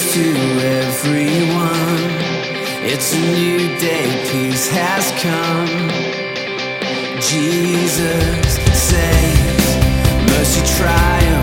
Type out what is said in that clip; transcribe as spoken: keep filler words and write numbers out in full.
to everyone. It's a new day, peace has come. Jesus saves, mercy triumphs.